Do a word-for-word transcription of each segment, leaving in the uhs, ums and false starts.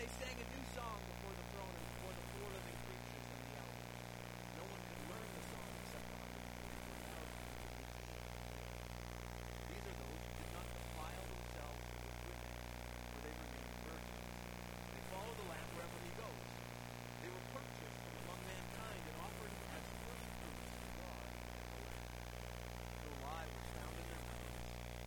They sang a new song before the throne and before the four living creatures and the elders. No one could learn the song except the one hundred forty-four thousand who could reach the ship. These are those who did not defile themselves with women, for they remained virgins. They follow the Lamb wherever he goes. They were purchased from among mankind and offered him as first fruits to God. No lie was found in their mouths.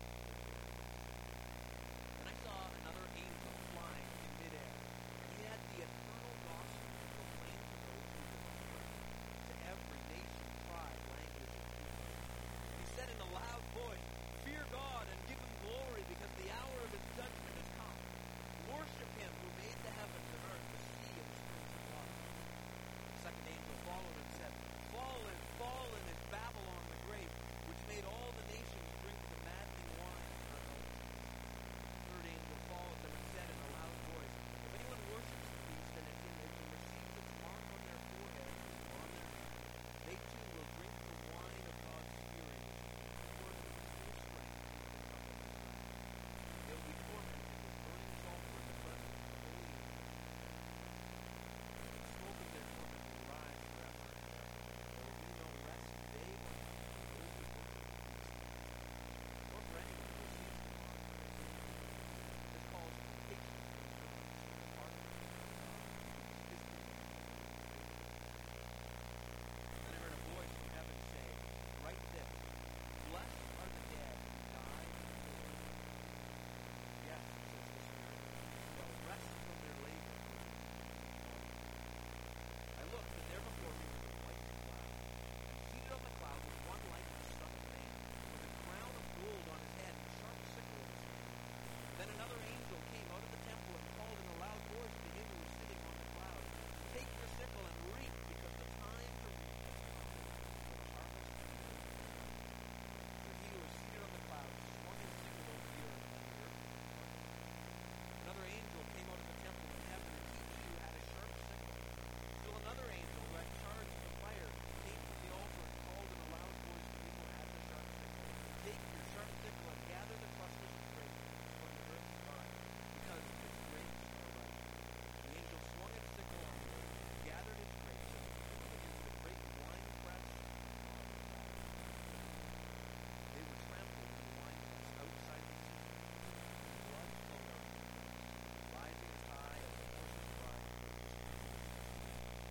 Then I saw another angel flying in midair, and he had the eternal gospel to proclaim to those who live on earth, to every nation, tribe, language, and people. He said in a loud voice, "Fear God and give him glory, because the hour of his judgment has come. Worship him who made the heavens and earth, the sea, and the springs of water." The second angel followed and said, "Fallen, fallen is Babylon the Great, which made all the nations drink the maddening wine of her oath." The third angel followed them and said in a loud voice, "If anyone worships the beast and its image and receives its mark on their forehead or on their hand, they too will drink the wine of God's fury, which is poured with full strength into the cup of his wrath. They will be tormented with burning sulfur in the presence of the holy angels. The smoke of their torment will rise forever and ever. There will be no rest day or night for those who worship the beast, nor for anyone who receives the mark on his hand. This calls for patience and endurance on the part of the people of God, because his people have always waited. Then I heard a voice from heaven say, "Write this, blessed are the dead who die in the Lord." Yes, says the Spirit, shall rest from their labor. I looked, and there before me was a white cloud, and seated on the cloud was one like the Son of Man, with a crown of gold on his head and a sharp sickle in his hand. Then another angel came out of the temple and called in a loud voice to him who was sitting on the cloud, "Take your sickle and reap, because the time to reap has come, for the harvest is ripe." So he who was seated on the cloud swung his sickle over the earth, and the earth was parted. Another angel came out of the temple in heaven, and he too had a sharp sickle. Still another angel who had charge of the fire came from the altar and called in a loud voice to him who had the sharp sickle, "Take your sharp sickle and gather the clusters of grapes, for the earth is dry, because its grapes are ripe." The angel swung its sickle on the earth, gathered its grapes, and threw them into the great winepress of God. They were trampled in the winepress outside the city, and blood flowed out of them, rising as high as the horses ride through the streets of the city.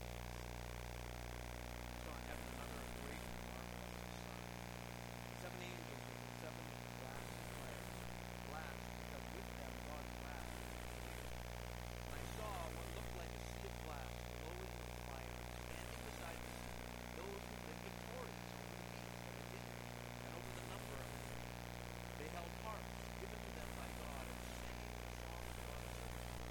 I saw in heaven another great and marvelous sign. Seven angels with the seven glass flares, glass because with them God's wrath is revealed. And I saw what looked like a sea of glass glowing with fire, and standing beside the sea, those who lived victorious over the beast and his image, and over the number of it. They held harps given to them by God, and sang the song of God's servants.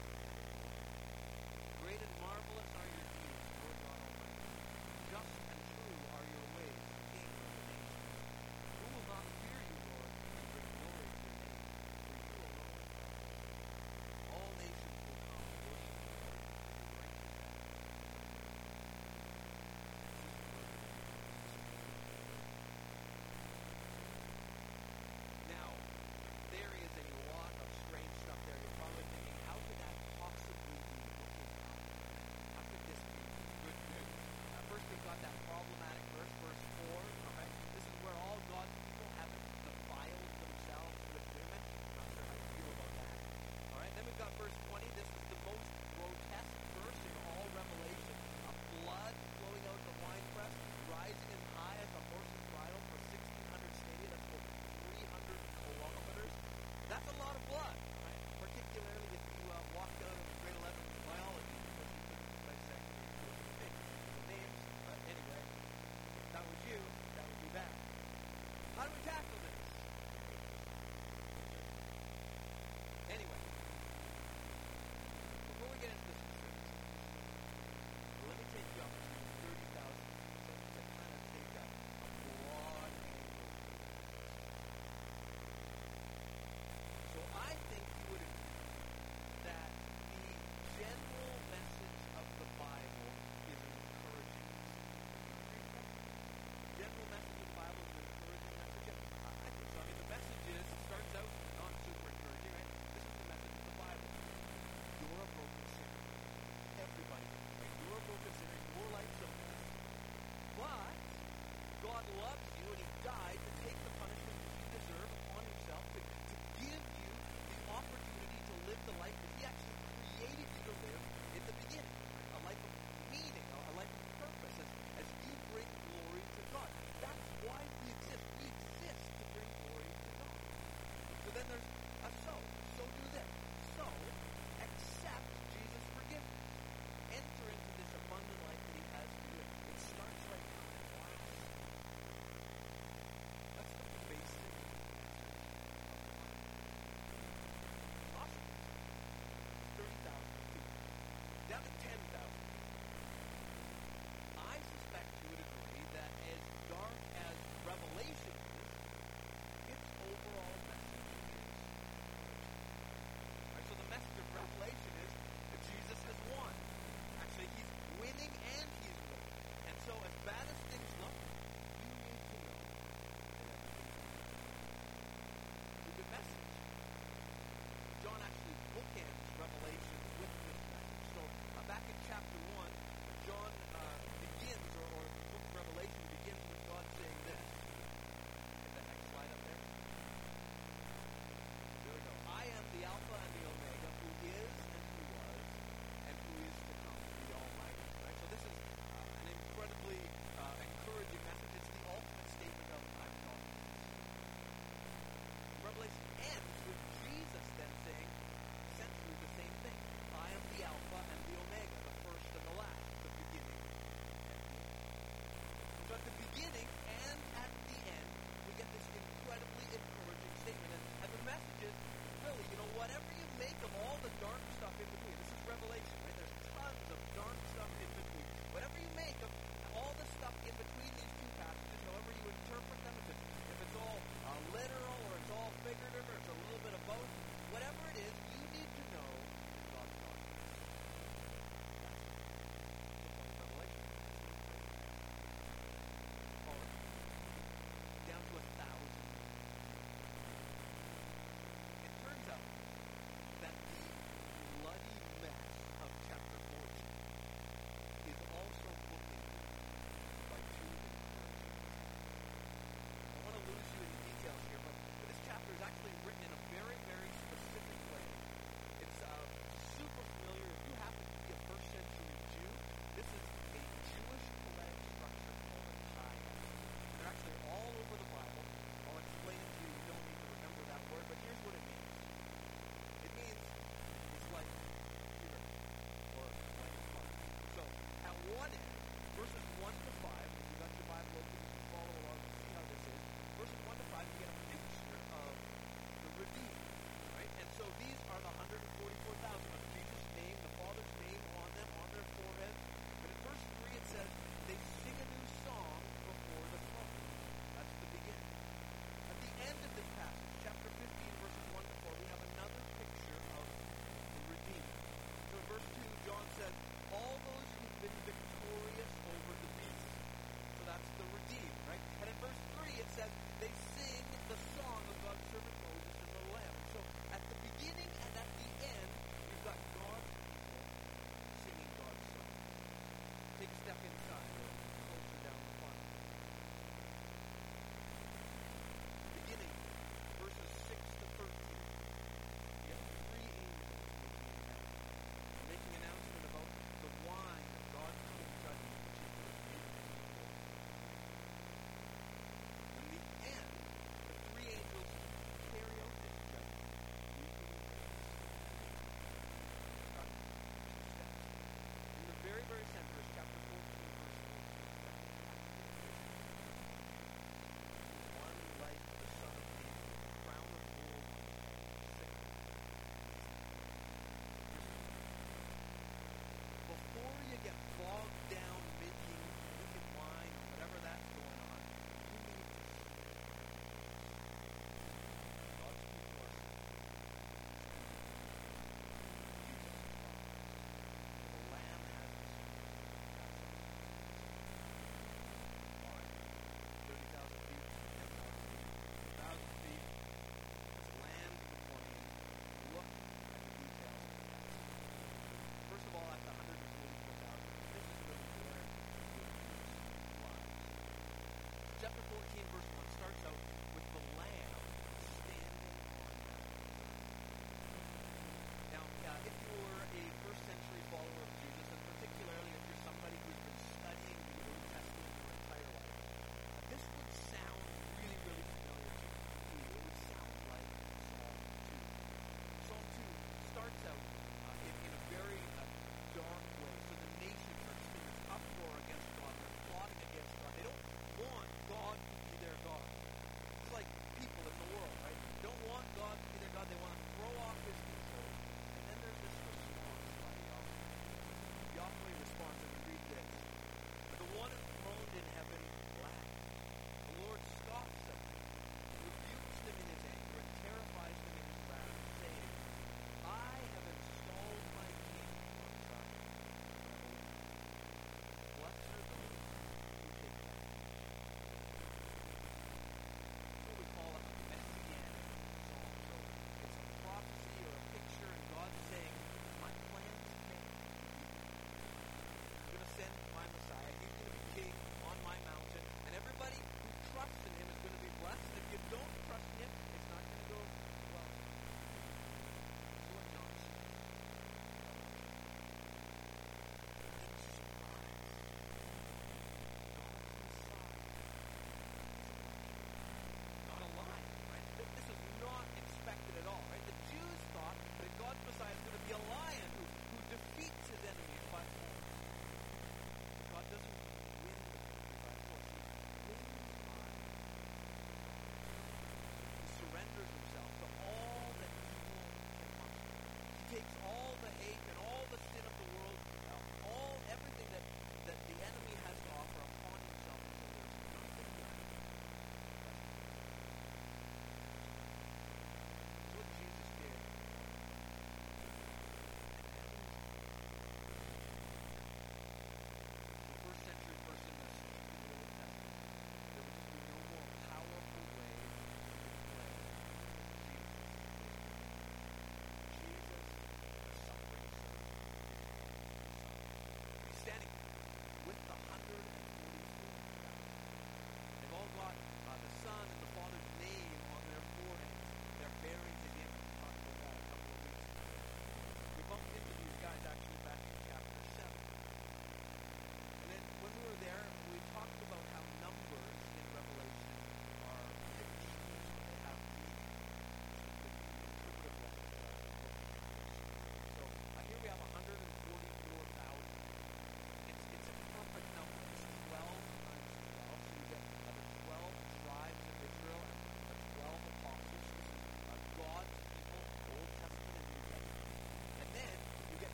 Great and marvelous are your deeds, Lord God Almighty. Just and true are your ways, King of the nations. Who will not fear you, Lord, and bring glory to your name? For you alone are God. All nations will come and worship the Lord in your righteous acts. Now, there is a lot of strange stuff there. You're probably thinking, how could that possibly be looking out? How could this be good news? Uh, first, we've got that problematic verse, verse four. All right, this is where all God's people haven't defiled themselves with women. Not sure how you feel about that. All right, then we've got verse twenty. This is the most grotesque verse in all Revelation. A blood flowing out of the winepress, rising as high as a horse's bridle for sixteen hundred stadia. That's over three hundred kilometers. That's a lot of blood, right? Particularly if you uh, walked out of grade eleven biology because you couldn't dissect the names. But anyway, if that was you, that would be bad. How do we tackle this? Anyway, before we get into the specifics, let me take you up to thirty thousand feet to kind of take a, a broad angle. So I think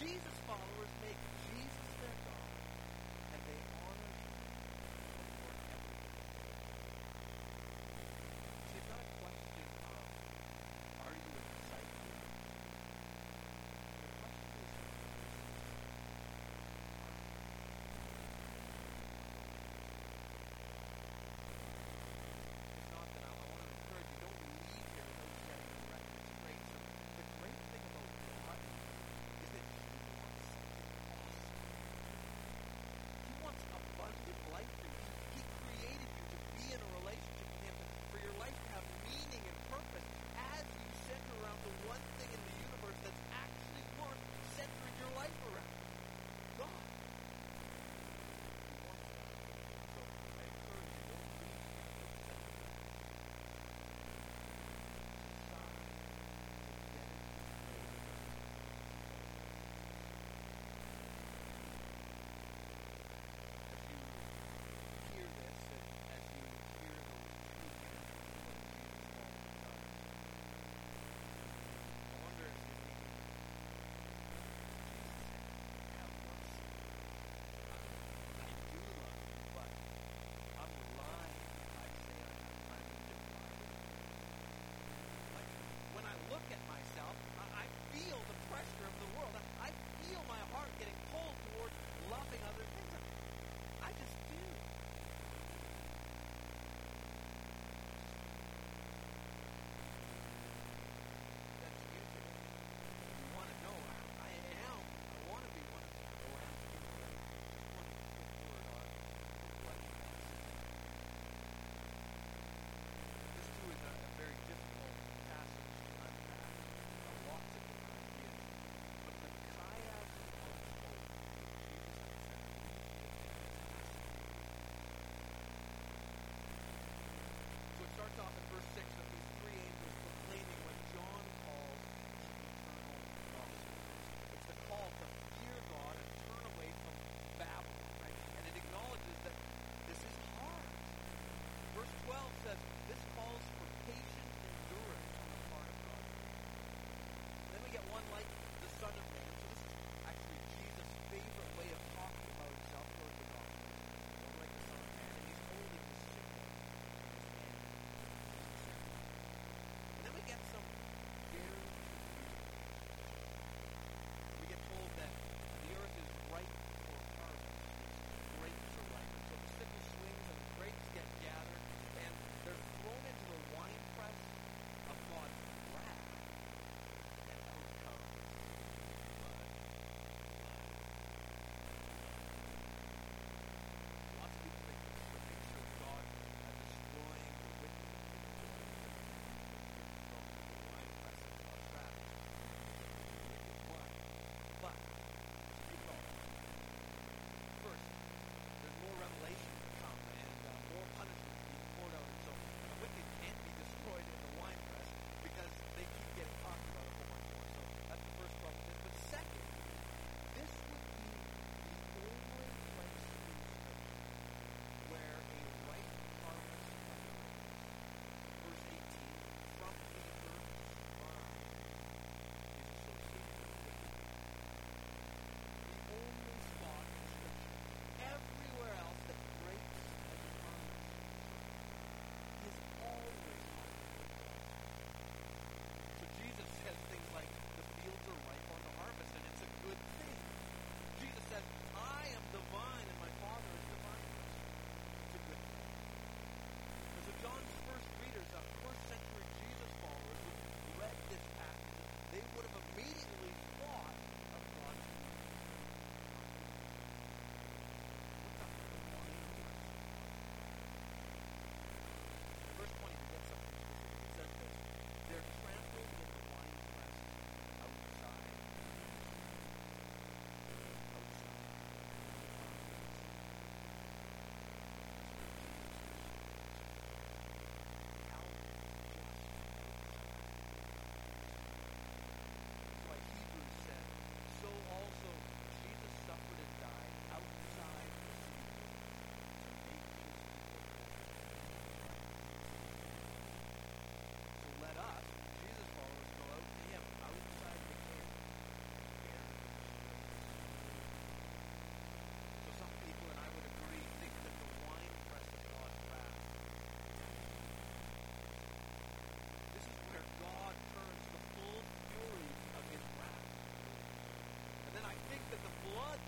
Jesus followers make Jesus their God, and they honor him before everything. See, it's not a question of, are you a disciple? The question is, it's not that I, I want to encourage you, don't leave here without getting a direct inspiration. The great thing about God is that he wants something awesome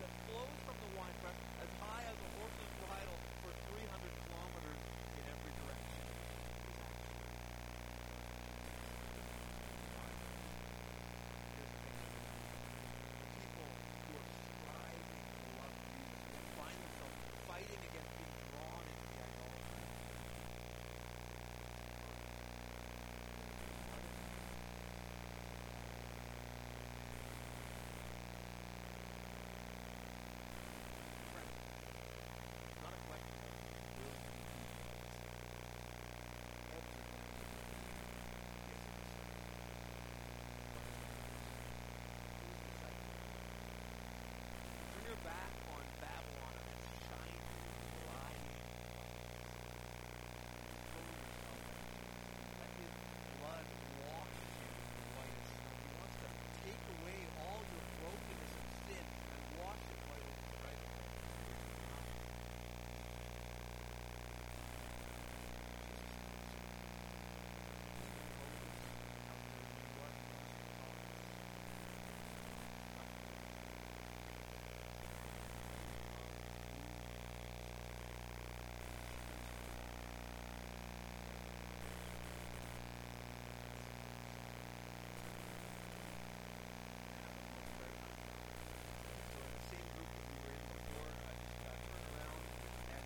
that flows